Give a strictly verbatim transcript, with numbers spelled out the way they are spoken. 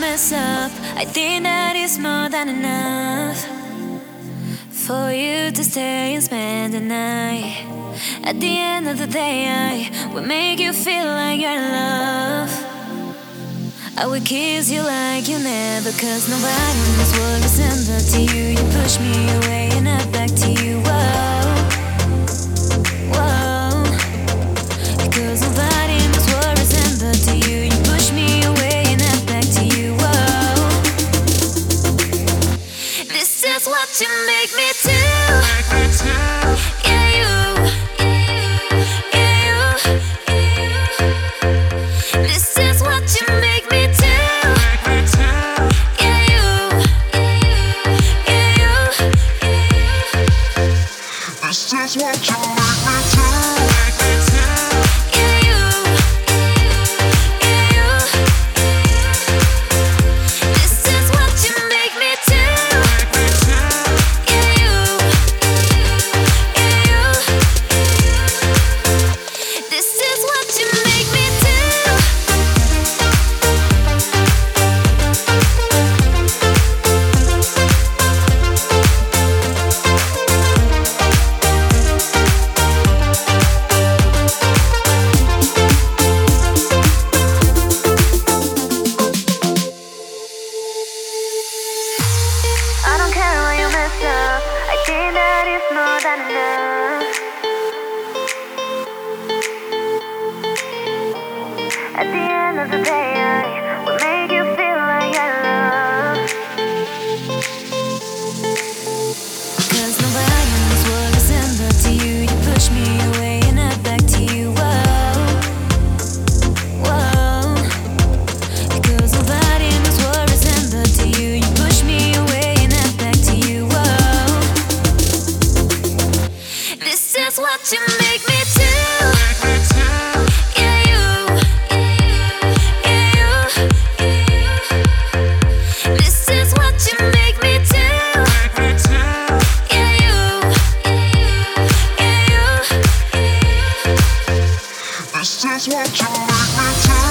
mess up, I think that it's more than enough for you to stay and spend the night. At the end of the day, I will make you feel like you're in love. I will kiss you like you never, cause nobody in this world is similar to you. You push me away and I back to you. Whoa, whoa. Because nobody in this world is similar to you. You push me away and I back to you. Whoa. This is what you make me do. Yeah, you. Yeah, you. This is what you make me do. Yeah, you. Yeah, you. This is what you make me do. Yeah, you. Yeah, you. This is what you make me do. Yeah, you. Yeah, you. This is what you make me do. I don't care when you mess up, I think that it's more than enough. At the end of the day, I will make you feel like I love. Cause nobody in this world is similar to you. You push me away and I back to you. Whoa, whoa. Because nobody in this world is similar to you. You push me away and I back to you. Whoa. This is what you make me do. Yeah, you. Yeah, you. This is what you make me do. Yeah, you. Yeah, you. This is what you make me do.